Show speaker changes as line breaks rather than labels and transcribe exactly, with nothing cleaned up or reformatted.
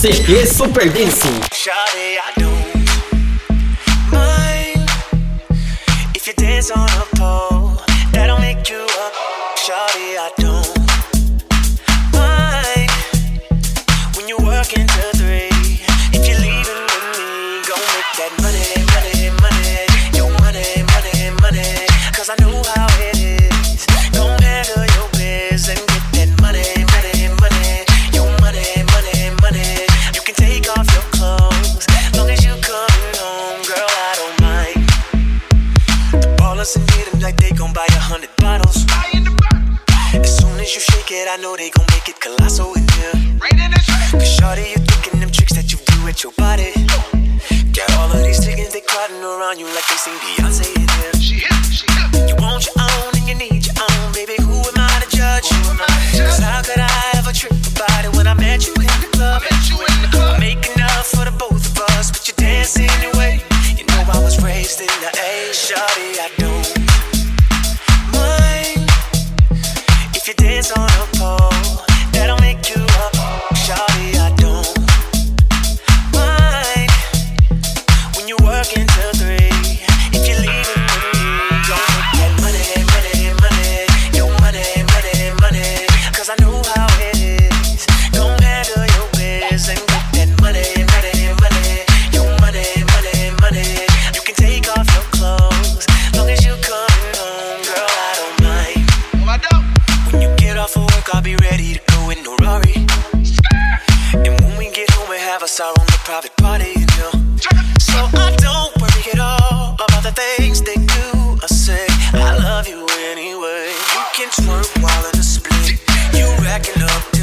C P Super Dance.
Shawty, I don't mind if you dance on a pole. That'll make you up. Shawty, I don't mind when you work until three. If you're leaving with me, go make that money, money, money. Your money, money, money. Cause I know how it is. Go handle your biz and get that money, money, money. Your money, money, money. You can take off your clothes long as you coming home, girl, I don't mind. The ballers and need them like they gon' buy a hundred bottles. As soon as you shake it, I know they gon' make it colossal in here. Cause shawty, you thinking them tricks that you do with your body. Got all of these chickens, they crowding around you like they sing Beyonce in here. You want your own and you need your own, baby, who am I to judge? Cause how could I ever trip about it when I met you in the club? I make enough for the both of us, but you dance anyway. You know I was raised in the A. Shawty, I don't mind if you dance on a pole. That'll make you up. Shawty, I don't mind when you work until three. If you're leaving with me, go make that money, money, money. Your money, money, money. Cause I know how it is. Go handle your biz and get that money, money, money. Your money, money, money. You can take off your clothes long as you coming home, girl, I don't mind. When you get off of work, I'll be ready to go in a Rari. And when we get home, we have us our own private party, you know. So I don't worry at all about the things they do or say. I love you anyway. You can twerk while in the split. You racking up